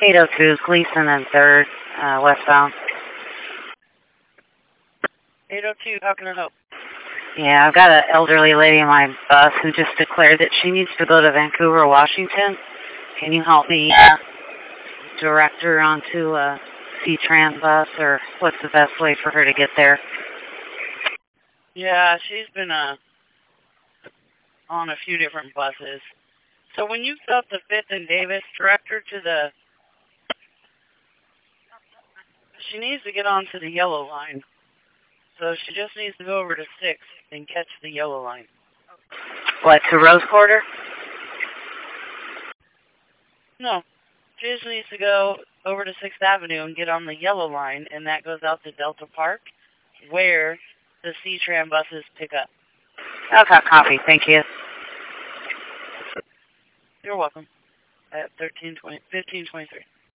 802 Gleason and 3rd, westbound. 802, how can I help? Yeah, I've got an elderly lady in my bus who just declared that she needs to go to Vancouver, Washington. Can you help me direct her onto a C-Tran bus, or what's the best way for her to get there? Yeah, she's been on a few different buses. So when you got the 5th and Davis, direct her to the... She needs to get onto the yellow line. So she just needs to go over to 6th and catch the yellow line. What, to Rose Quarter? No. She just needs to go over to 6th Avenue and get on the yellow line, and that goes out to Delta Park, where the C-Tran buses pick up. Okay, copy. Thank you. You're welcome. At 1523.